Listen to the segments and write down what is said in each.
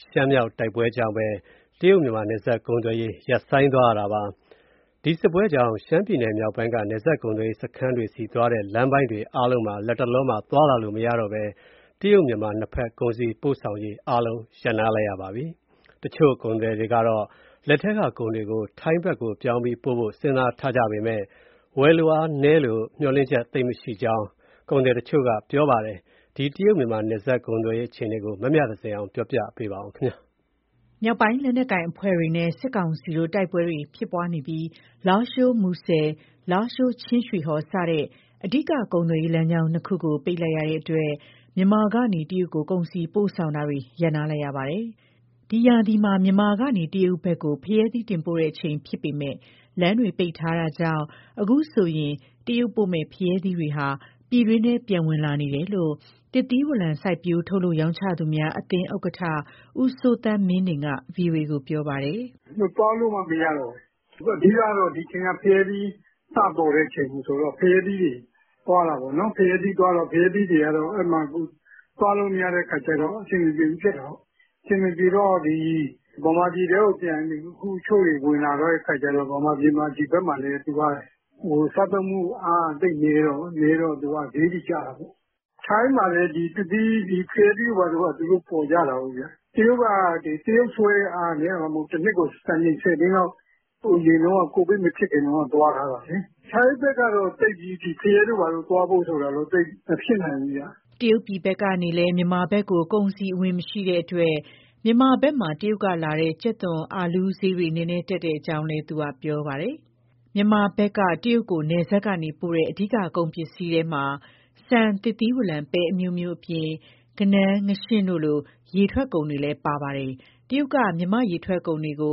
ရှမ်းမြောက်တိုက်ပွဲကြောင့်ပဲတရုတ်မြန်မာနယ်စပ်ကုန်သွယ်ရေးရပ်ဆိုင်းသွားရတာပါ။ဒီစစ်ပွဲကြောင့်ရှမ်းပြည်နယ်မြောက်ပိုင်းကနယ်စပ်ကုန်သွယ်ရေးစခန်းတွေဆီသွားတဲ့လမ်းပိုင်းတွေအားလုံးမှာလတ်တလောမှာသွားလာလို့မရတော့ပဲတရုတ်မြန်မာနှစ်ဖက်ကုန်စည်ပို့ဆောင်ရေးအားလုံးရပ်နားလိုက်ရပါပြီ။တချို့ကုန်သည်တွေကတော့လက်ထက်ကကုန်တွေကိုထိုင်းဘက်ကိုပြောင်းပြီးပို့ဖို့စဉ်းစားထားကြပေမဲ့ဝယ်လိုအားနည်းလို့မျှော်လင့်ချက်သိပ်မရှိကြောင်းကုန်သည်တချို့ကပြောပါတယ်။ဒီတရုတ်မြန်မာနယ်စပ်ကုန်သွယ်ရေးအခြေအနေကိုမမြသဇင်အောင်ပြောပြပေးပါဦးခင်ဗျာ။မြောက်ပိုင်းလက်နက်ကိုင်အဖွဲ့တွေနဲ့စစ်ကောင်စီတို့တိုက်ပွဲတွေဖြစ်ပွားနေပြီးလားရှိုးမူဆယ်လားရှိုးချင်းရွှေဟော်စတဲ့အဓိကကုန်သွယ်ရေးလမ်းကြောင်းနှစ်ခုကိုပိတ်လိုက်ရတဲ့အတွက်မြန်မာကနေတရုတ်ကိုကုန်စည်ပို့ဆောင်တာတွေရပ်နားလိုက်ရပါတယ်။ဒီရာသီမှာမြန်မာကနေတရုတ်ဘက်ကိုဖျဲသီးတင်ပို့တဲ့အချိန်ဖြစ်ပေမဲ့လမ်းတွေပိတ်ထားတာကြောင့်အခုဆိုရင်တရုတ်ပို့မဲ့ဖျဲသီးတွေဟာပြည်တွင်းထဲပြန်ဝင်လာနေတယ်လို့သစ်သီးဝလံစိုက်ပျိုးထုတ်လုပ်ရောင်းချသူများအသင်းဥက္ကဋ္ဌဦးစိုးသန်းမင်းနှင်က VOA ကိုပြောပါတယ်။သွားလို့မှမရတော့ဘူး။အဓိကတော့ဒီချိန်ကဖျဲသီးစပေါ်တဲ့ချိန်ဆိုတော့ဖျဲသီးတွေသွားတာပေါ့နော်။ဖျဲသီးသွားတော့ဖျဲသီးတွေကတော့အဲ့မှာသွားလို့မရတဲ့ခါကျတော့အဆင်မပြေဘူးဖြစ်တော့အဆင်မပြေတော့ဒီဗမာပြည်ထဲကိုပြန်ပြီးအခုချို့တွေဝင်လာတော့ခါကျတော့ဗမာပြည်မှာဒီဘက်မှာလည်းသူကစားသုံးမှုအားသိနေတော့သူကဈေးကြီးကြတာပေါ့။ထိုင်းမှာလည်းဒီတတိဒီဖျဲသီးဘာလို့ကသူတို့ပေါ်ကြတာဟုတ်ဗျာ။တရုတ်ကဒီတရုတ်ဆွဲအားနဲ့မဟုတ်တစ်နှစ်ကိုစံချိန်10သိန်းလောက်ရေလုံးကကိုဗစ်မဖြစ်ခင်တော့သွားထားတာလေ။ထိုင်းဘက်ကတော့တိတ်ကြီးဒီဖျဲတို့ဘာလို့သွားဖို့ဆိုတာတော့တိတ်မဖြစ်နိုင်ဘူးဗျာ။တရုတ်ပြည်ဘက်ကနေလည်းမြန်မာဘက်ကိုကုန်စည်အဝင်မရှိတဲ့အတွက်မြန်မာဘက်မှာတရုတ်ကလာတဲ့ကြက်သွန်အာလူးဈေးတွေနည်းနည်းတက်တဲ့အကြောင်းလည်းသူကပြောပါတယ်။မြန်မာဘက်ကတရုတ်ကိုနယ်စပ်ကနေပို့တဲ့အဓိကကုန်ပစ္စည်းတွေမှာဆန်သစ်သီးဝလံပဲအမျိုးမျိုးအပြင်ကနန်းငရှင်းတို့လိုရေထွက်ကုန်တွေလည်းပါပါတယ်။တရုတ်ကမြန်မာရေထွက်ကုန်တွေကို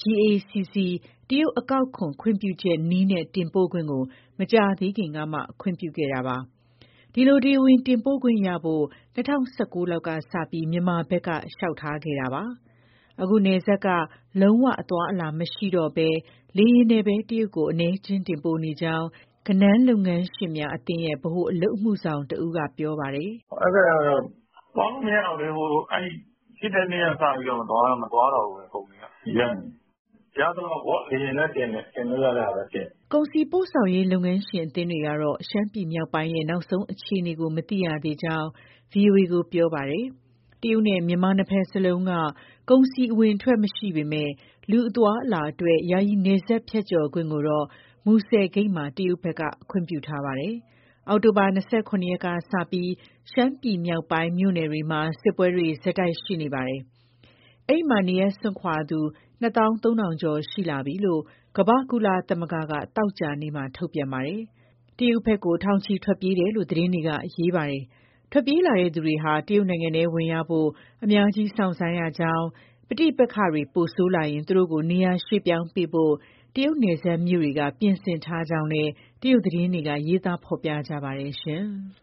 GACC တရုတ်အကောက်ခွန်ခွင့်ပြုချက်နည်းနဲ့တင်ပို့ခွင့်ကိုမကြာသေးခင်ကမှခွင့်ပြုခဲ့တာပါ။ဒီလိုတရားဝင်တင်ပို့ခွင့်ရဖို့2019လောက်ကစပြီးမြန်မာဘက်ကလျှောက်ထားခဲ့တာပါ။အခုနယ်စပ်ကလုံးဝအသွားအလာမရှိတော့ဘဲလေယာဉ်နဲ့ပဲတရုတ်ကိုအနည်းချင်းတင်ပို့နေကြောင်းကနန်းလုပ်ငန်းရှင်များအသင်းရဲ့ဗဟိုအလုပ်အမှုဆောင်တဦးကပြောပါတယ်။အဲ့ဒါကတော့ဘာမှမရတော့လေအဲ့ဖြစ်တဲ့နေ့ကစပြီးတော့မသွားတော့ဘူးပုံတွေကရက်နေရတော့ဘောလေရင်နဲ့တင်လို့ရတာပဲတင်ကုန်စည်ပို့ဆောင်ရေးလုပ်ငန်းရှင်အသင်းတွေကတော့ရှမ်းပြည်မြောက်ပိုင်းရဲ့နောက်ဆုံးအခြေအနေကိုမသိရသေးကြောင်း VOA ကိုပြောပါတယ်။တရုတ်နဲ့မြန်မာနှစ်ဖက်စလုံးကကုန်စည်အဝင်အထွက်မရှိပေမဲ့လူအသွားအလာအတွက်ယာယီနယ်စပ်ဖြတ်ကျော်ခွင့်ကိုတော့မူဆယ်ဂိတ်မှာတရုတ်ဘက်ကခွင့်ပြုထားပါတယ်။အောက်တိုဘာ29ရက်ကစပြီးရှမ်းပြည်မြောက်ပိုင်းမြို့နယ်တွေမှာစစ်ပွဲတွေဆက်တိုက်ရှိနေပါတယ်။အဲ့မှာနေရစွန့်ခွာသူ2300ကျော်ရှိလာပြီလို့ကမ္ဘာ့ကုလသမဂ္ဂကတောက်ကြနေမှာထုတ်ပြန်ပါတယ်။တရုတ်ဘက်ကိုထောင်ချီထွက်ပြေးတယ်လို့သတင်းတွေကရေးပါတယ်။ထွက်ပြေးလာတဲ့သူတွေဟာတရုတ်နိုင်ငံထဲဝင်ရဖို့အများကြီးစောင့်ဆိုင်းရကြောင်းပဋိပက္ခတွေပိုဆိုးလာရင်သူတို့ကိုနေရာရွှေ့ပြောင်းပေးဖို့တရုတ်နယ်စပ်မြို့တွေကပြင်ဆင်ထားကြောင်းလည်းတရုတ်သတင်းတွေကရေးသားဖော်ပြကြပါတယ်ရှင်။